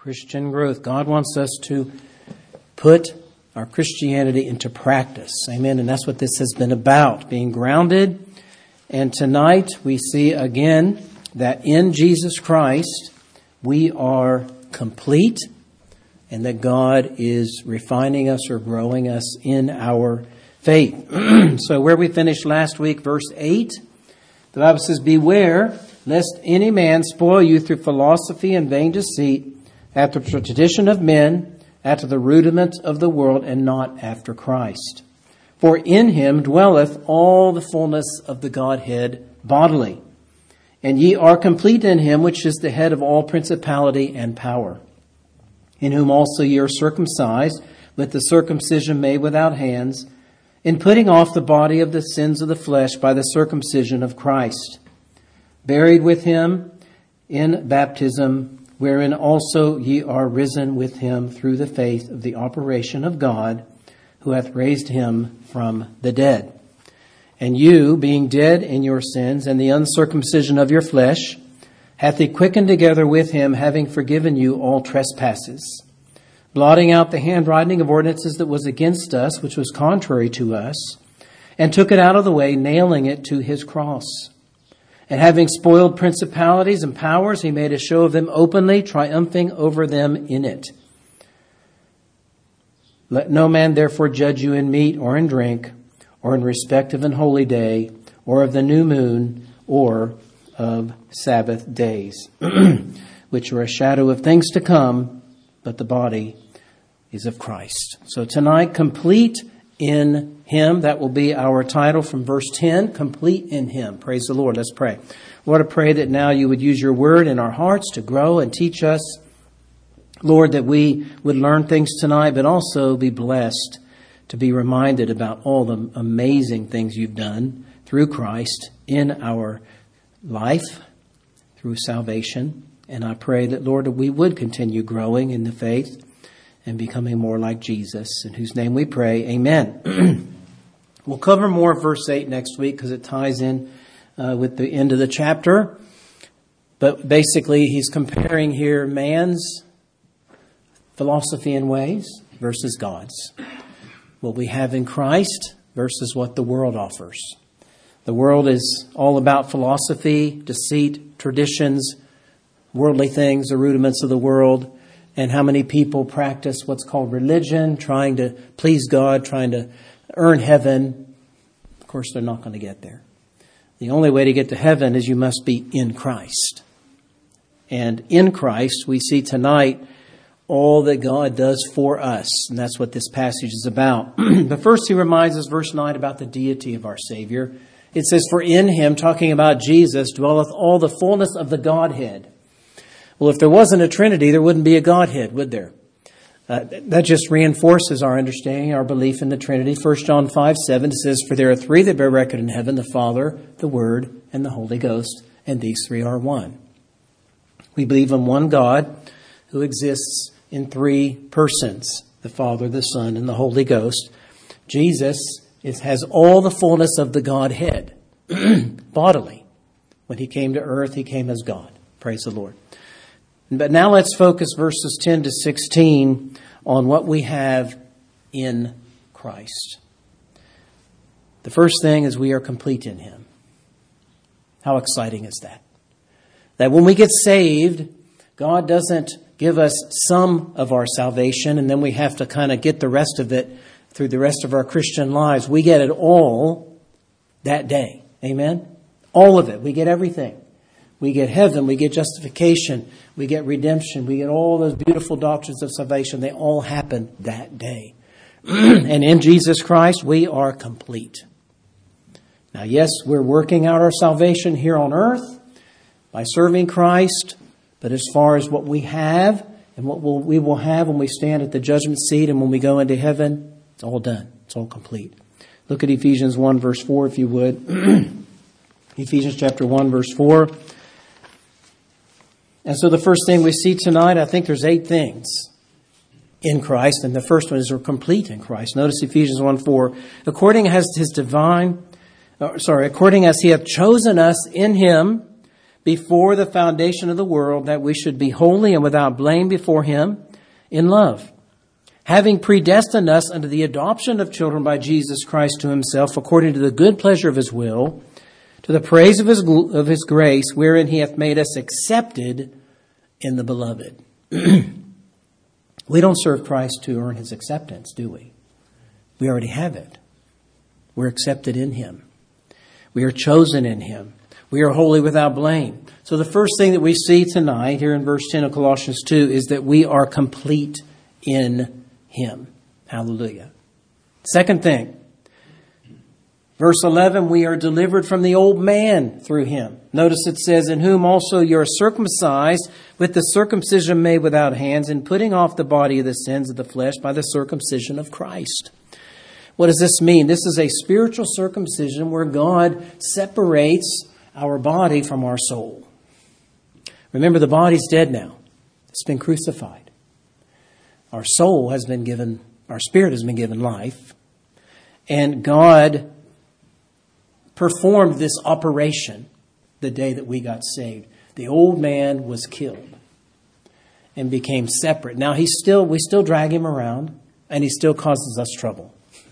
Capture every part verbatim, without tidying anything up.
Christian growth. God wants us to put our Christianity into practice. Amen. And that's what this has been about, being grounded. And tonight we see again that in Jesus Christ we are complete and that God is refining us or growing us in our faith. So where we finished last week, verse eight, the Bible says, "Beware lest any man spoil you through philosophy and vain deceit, after the tradition of men, after the rudiments of the world, and not after Christ. For in him dwelleth all the fullness of the Godhead bodily. And ye are complete in him, which is the head of all principality and power. In whom also ye are circumcised, with the circumcision made without hands, in putting off the body of the sins of the flesh by the circumcision of Christ. Buried with him in baptism, wherein also ye are risen with him through the faith of the operation of God, who hath raised him from the dead. And you, being dead in your sins and the uncircumcision of your flesh, hath he quickened together with him, having forgiven you all trespasses, blotting out the handwriting of ordinances that was against us, which was contrary to us, and took it out of the way, nailing it to his cross. And having spoiled principalities and powers, he made a show of them openly, triumphing over them in it. Let no man therefore judge you in meat or in drink, or in respect of an holy day, or of the new moon, or of Sabbath days, which are a shadow of things to come, but the body is of Christ." So tonight, complete in him. That will be our title from verse ten, complete in him. Praise the Lord. Let's pray. Lord, I pray that now you would use your word in our hearts to grow and teach us. Lord, that we would learn things tonight, but also be blessed to be reminded about all the amazing things you've done through Christ in our life, through salvation. And I pray that, Lord, that we would continue growing in the faith and becoming more like Jesus, in whose name we pray. Amen. We'll cover more of verse eight next week because it ties in uh, with the end of the chapter. But basically, he's comparing here man's philosophy and ways versus God's. What we have in Christ versus what the world offers. The world is all about philosophy, deceit, traditions, worldly things, the rudiments of the world. And how many people practice what's called religion, trying to please God, trying to earn heaven. Of course, they're not going to get there. The only way to get to heaven is you must be in Christ. And in Christ, we see tonight all that God does for us. And that's what this passage is about. But first, he reminds us, verse nine, about the deity of our Savior. It says, "For in him," talking about Jesus, "dwelleth all the fullness of the Godhead." Well, if there wasn't a Trinity, there wouldn't be a Godhead, would there? Uh, that just reinforces our understanding, our belief in the Trinity. First John five seven says, "For there are three that bear record in heaven, the Father, the Word, and the Holy Ghost, and these three are one." We believe in one God who exists in three persons, the Father, the Son, and the Holy Ghost. Jesus is, has all the fullness of the Godhead, bodily. When he came to earth, he came as God. Praise the Lord. But now let's focus verses ten to sixteen on what we have in Christ. The first thing is we are complete in him. How exciting is that? That when we get saved, God doesn't give us some of our salvation and then we have to kind of get the rest of it through the rest of our Christian lives. We get it all that day. Amen? All of it. We get everything. We get heaven, we get justification, we get redemption, we get all those beautiful doctrines of salvation. They all happen that day. And in Jesus Christ, we are complete. Now, yes, we're working out our salvation here on earth by serving Christ. But as far as what we have and what we'll, we will have when we stand at the judgment seat and when we go into heaven, it's all done. It's all complete. Look at Ephesians one, verse four, if you would. Ephesians chapter one, verse four. And so the first thing we see tonight, I think there's eight things in Christ. And the first one is we're complete in Christ. Notice Ephesians one, four. According as his divine, uh, sorry, according as he hath chosen us in him before the foundation of the world that we should be holy and without blame before him in love, having predestined us unto the adoption of children by Jesus Christ to himself, according to the good pleasure of his will, to the praise of his, of his grace, wherein he hath made us accepted in the beloved. We don't serve Christ to earn his acceptance, do we? We already have it. We're accepted in him. We are chosen in him. We are holy without blame. So the first thing that we see tonight here in verse ten of Colossians two is that we are complete in him. Hallelujah. Second thing, verse eleven, we are delivered from the old man through him. Notice it says, in whom also you are circumcised with the circumcision made without hands, and putting off the body of the sins of the flesh by the circumcision of Christ. What does this mean? This is a spiritual circumcision where God separates our body from our soul. Remember, the body's dead now. It's been crucified. Our soul has been given, our spirit has been given life. And God performed this operation the day that we got saved. The old man was killed and became separate. Now he's still, we still drag him around, and he still causes us trouble.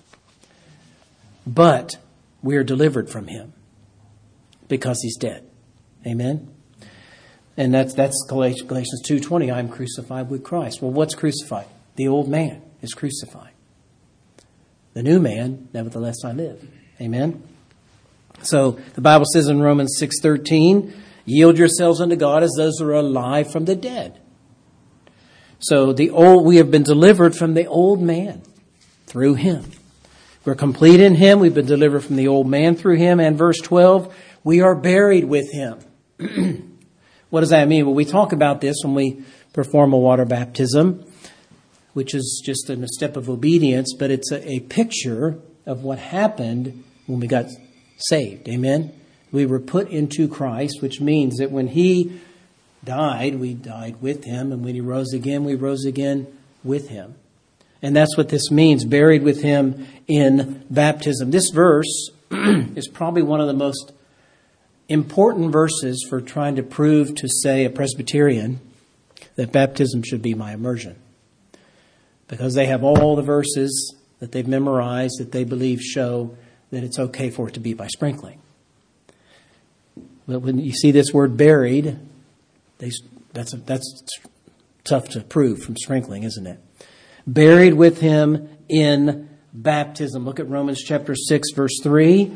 But we are delivered from him because he's dead. Amen? And that's that's Galatians two twenty. I'm crucified with Christ. Well, what's crucified? The old man is crucified. The new man, nevertheless, I live. Amen? So the Bible says in Romans six thirteen, yield yourselves unto God as those who are alive from the dead. So the old, we have been delivered from the old man through him. We're complete in him. We've been delivered from the old man through him. And verse twelve, we are buried with him. What does that mean? Well, we talk about this when we perform a water baptism, which is just a step of obedience, but it's a, a picture of what happened when we got saved. Amen? We were put into Christ, which means that when he died, we died with him. And when he rose again, we rose again with him. And that's what this means, buried with him in baptism. This verse is probably one of the most important verses for trying to prove to, say, a Presbyterian that baptism should be by immersion. Because they have all the verses that they've memorized that they believe show that it's okay for it to be by sprinkling. But when you see this word buried, they, that's, a, that's tough to prove from sprinkling, isn't it? Buried with him in baptism. Look at Romans chapter six, verse three.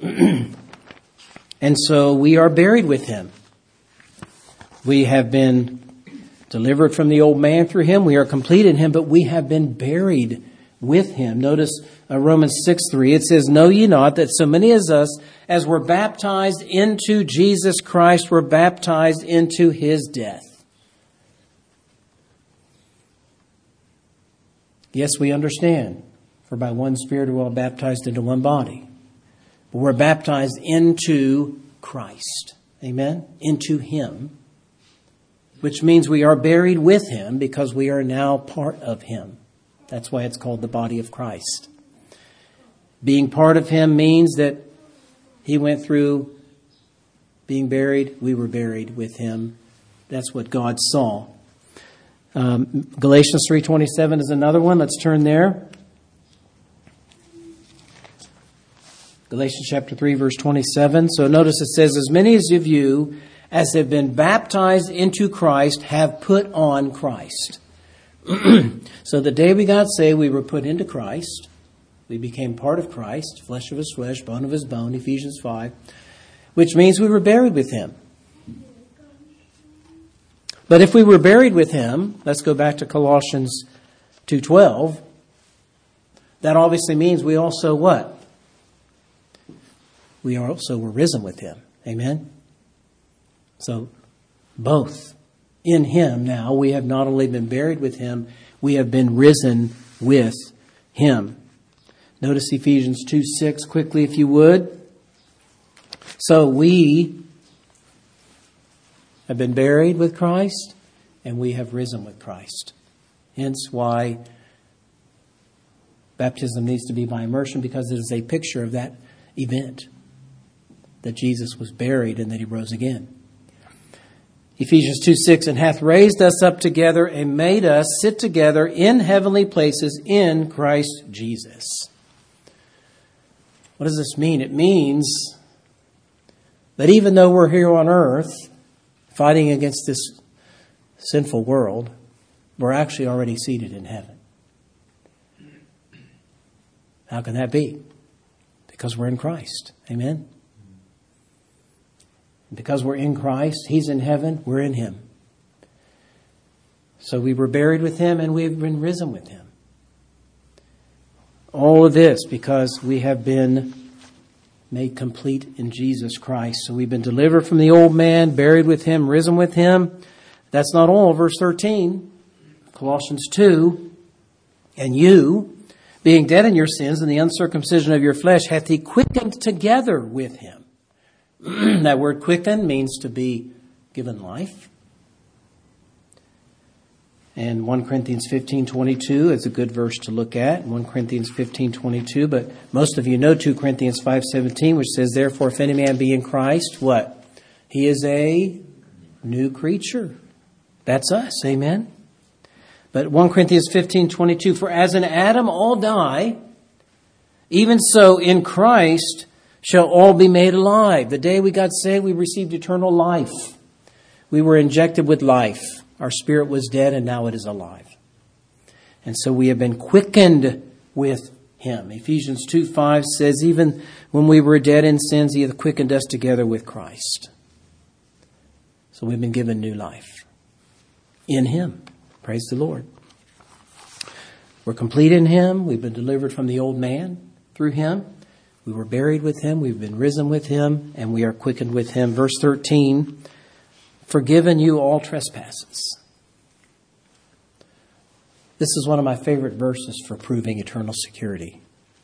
And so we are buried with him. We have been delivered from the old man through him. We are complete in him, but we have been buried with him. Notice uh, Romans six three. It says, know ye not that so many as us, as were baptized into Jesus Christ, were baptized into his death. Yes, we understand. For by one Spirit we're all baptized into one body. But we're baptized into Christ. Amen? Into him. Which means we are buried with him because we are now part of him. That's why it's called the body of Christ. Being part of him means that he went through being buried. We were buried with him. That's what God saw. Um, Galatians three twenty-seven is another one. Let's turn there. Galatians chapter three, verse twenty-seven. So notice it says, as many as of you as have been baptized into Christ have put on Christ. So the day we got saved, we were put into Christ. We became part of Christ, flesh of his flesh, bone of his bone, Ephesians five, which means we were buried with him. But if we were buried with him, let's go back to Colossians two twelve. That obviously means we also what? We also were risen with him. Amen? So both. In him now, we have not only been buried with him, we have been risen with him. Notice Ephesians two six quickly, if you would. So we have been buried with Christ, and we have risen with Christ. Hence why baptism needs to be by immersion, because it is a picture of that event, that Jesus was buried and that he rose again. Ephesians two six, and hath raised us up together and made us sit together in heavenly places in Christ Jesus. What does this mean? It means that even though we're here on earth fighting against this sinful world, we're actually already seated in heaven. How can that be? Because we're in Christ. Amen? Because we're in Christ, He's in heaven, we're in Him. So we were buried with Him and we've been risen with Him. All of this because we have been made complete in Jesus Christ. So we've been delivered from the old man, buried with Him, risen with Him. That's not all. Verse thirteen, Colossians two, and you, being dead in your sins and the uncircumcision of your flesh, hath He quickened together with Him. That word quicken means to be given life. And First Corinthians fifteen twenty-two is a good verse to look at. First Corinthians fifteen twenty-two, but most of you know Second Corinthians five seventeen, which says, therefore, if any man be in Christ, what? He is a new creature. That's us, amen? But First Corinthians fifteen twenty-two, for as in Adam all die, even so in Christ shall all be made alive. The day we got saved, we received eternal life. We were injected with life. Our spirit was dead and now it is alive. And so we have been quickened with Him. Ephesians two five says, even when we were dead in sins, He hath quickened us together with Christ. So we've been given new life in Him. Praise the Lord. We're complete in Him. We've been delivered from the old man through Him. We were buried with Him. We've been risen with Him. And we are quickened with Him. Verse thirteen, forgiven you all trespasses. This is one of my favorite verses for proving eternal security.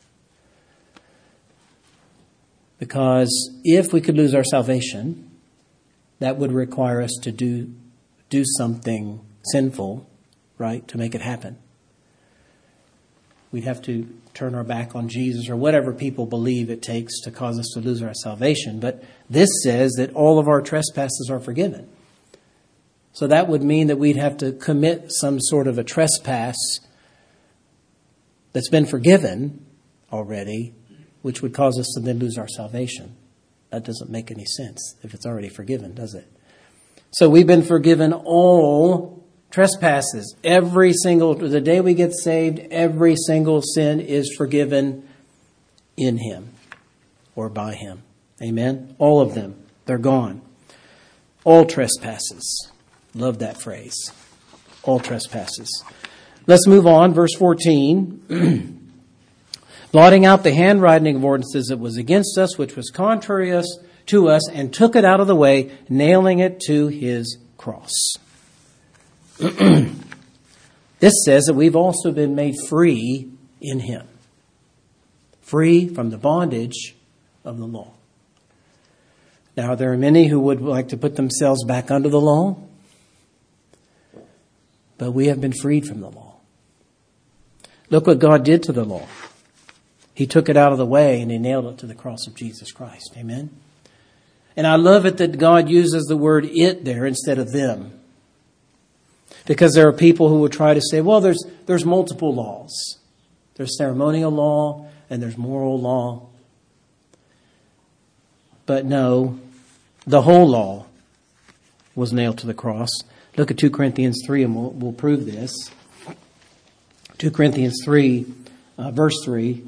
Because if we could lose our salvation, that would require us to do, do something sinful, right, to make it happen. We'd have to turn our back on Jesus or whatever people believe it takes to cause us to lose our salvation. But this says that all of our trespasses are forgiven. So that would mean that we'd have to commit some sort of a trespass that's been forgiven already, which would cause us to then lose our salvation. That doesn't make any sense if it's already forgiven, does it? So we've been forgiven all trespasses. Every single, the day we get saved, every single sin is forgiven in Him or by Him. Amen? All of them. They're gone. All trespasses. Love that phrase. All trespasses. Let's move on. Verse fourteen. Blotting out the handwriting of ordinances that was against us, which was contrary us, to us, and took it out of the way, nailing it to His cross. This says that we've also been made free in Him. Free from the bondage of the law. Now, there are many who would like to put themselves back under the law. But we have been freed from the law. Look what God did to the law. He took it out of the way and He nailed it to the cross of Jesus Christ. Amen? And I love it that God uses the word it there instead of them. Because there are people who will try to say, well, there's there's multiple laws. There's ceremonial law and there's moral law. But no, the whole law was nailed to the cross. Look at Second Corinthians three and we'll, we'll prove this. Second Corinthians three, uh, verse three.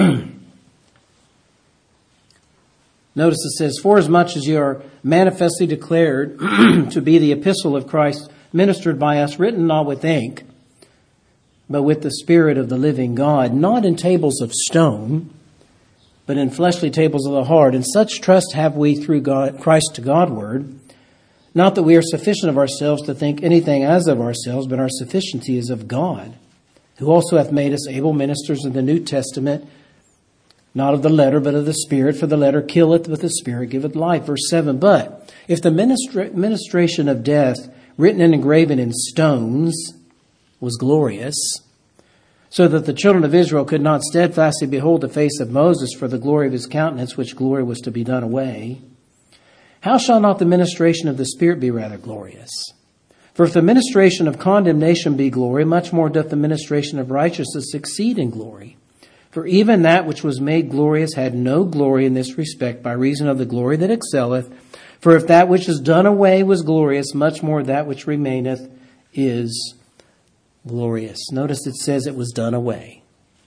Notice it says, for as much as you are manifestly declared to be the epistle of Christ, ministered by us, written not with ink, but with the Spirit of the living God, not in tables of stone, but in fleshly tables of the heart. And such trust have we through God, Christ to Godward. Not that we are sufficient of ourselves to think anything as of ourselves, but our sufficiency is of God, who also hath made us able ministers of the New Testament, not of the letter, but of the Spirit. For the letter killeth, but the Spirit giveth life. Verse seven, but if the ministra- ministration of death, written and engraven in stones, was glorious, so that the children of Israel could not steadfastly behold the face of Moses for the glory of his countenance, which glory was to be done away, how shall not the ministration of the Spirit be rather glorious? For if the ministration of condemnation be glory, much more doth the ministration of righteousness exceed in glory. For even that which was made glorious had no glory in this respect, by reason of the glory that excelleth. For if that which is done away was glorious, much more that which remaineth is glorious. Notice it says it was done away.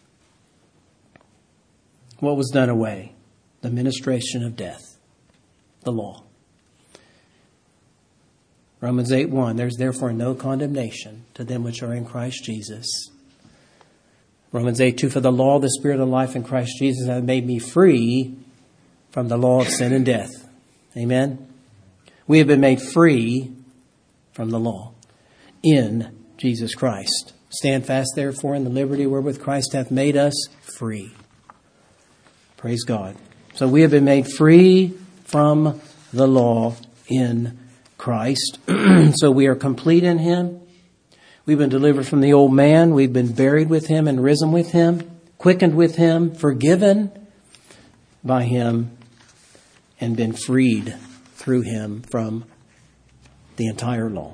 What was done away? The ministration of death, the law. Romans eight one, there's therefore no condemnation to them which are in Christ Jesus. Romans eight two, for the law of the Spirit of life in Christ Jesus hath made me free from the law of sin and death. Amen? We have been made free from the law in Jesus Christ. Stand fast therefore in the liberty wherewith Christ hath made us free. Praise God. So we have been made free from the law in Christ. So we are complete in Him. We've been delivered from the old man. We've been buried with Him and risen with Him, quickened with Him, forgiven by Him, and been freed through Him from the entire law.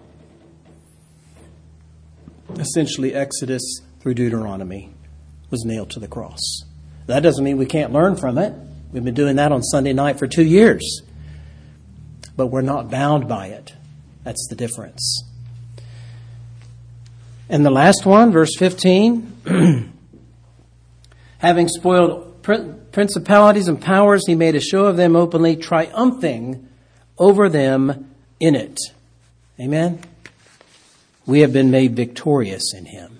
Essentially, Exodus through Deuteronomy was nailed to the cross. That doesn't mean we can't learn from it. We've been doing that on Sunday night for two years. But we're not bound by it. That's the difference. And the last one, verse fifteen. Having spoiled principalities and powers, He made a show of them openly, triumphing over them in it. Amen? We have been made victorious in Him.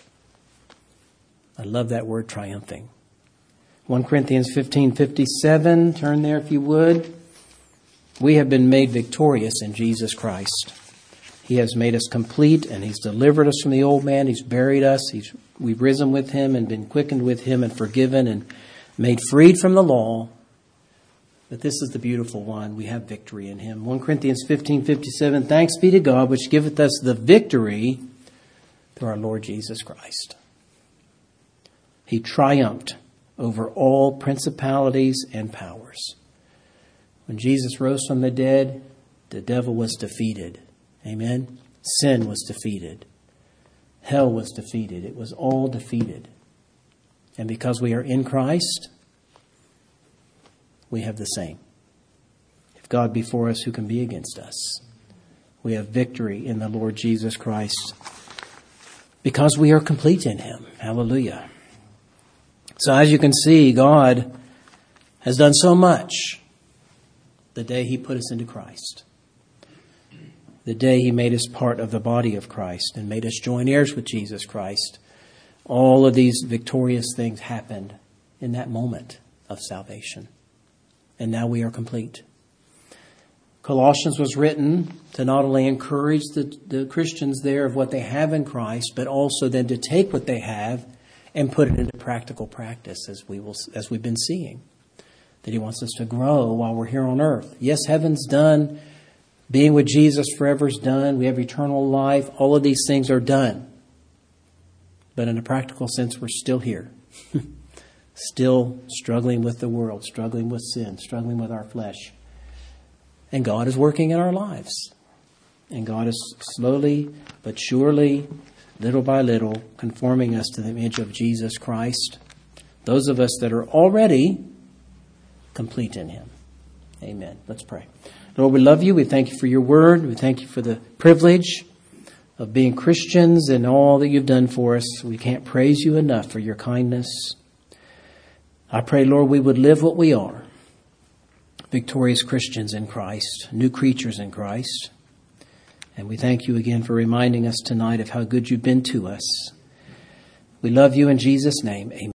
I love that word, triumphing. First Corinthians fifteen fifty-seven, turn there if you would. We have been made victorious in Jesus Christ. He has made us complete, and He's delivered us from the old man. He's buried us. He's, we've risen with Him and been quickened with Him and forgiven and made freed from the law. But this is the beautiful one. We have victory in Him. First Corinthians fifteen fifty-seven, thanks be to God, which giveth us the victory through our Lord Jesus Christ. He triumphed over all principalities and powers. When Jesus rose from the dead, the devil was defeated. Amen? Sin was defeated. Hell was defeated. It was all defeated. And because we are in Christ, we have the same. If God be for us, who can be against us? We have victory in the Lord Jesus Christ because we are complete in Him. Hallelujah. So as you can see, God has done so much the day He put us into Christ. The day He made us part of the body of Christ and made us joint heirs with Jesus Christ. All of these victorious things happened in that moment of salvation. And now we are complete. Colossians was written to not only encourage the, the Christians there of what they have in Christ, but also then to take what they have and put it into practical practice, as we will, as we've been seeing. That He wants us to grow while we're here on earth. Yes, heaven's done. Being with Jesus forever is done. We have eternal life. All of these things are done. But in a practical sense, we're still here. Still struggling with the world, struggling with sin, struggling with our flesh. And God is working in our lives. And God is slowly but surely, little by little, conforming us to the image of Jesus Christ. Those of us that are already complete in Him. Amen. Let's pray. Lord, we love You. We thank You for Your word. We thank You for the privilege of being Christians and all that You've done for us. We can't praise You enough for Your kindness. I pray, Lord, we would live what we are. Victorious Christians in Christ, new creatures in Christ. And we thank You again for reminding us tonight of how good You've been to us. We love You in Jesus' name. Amen.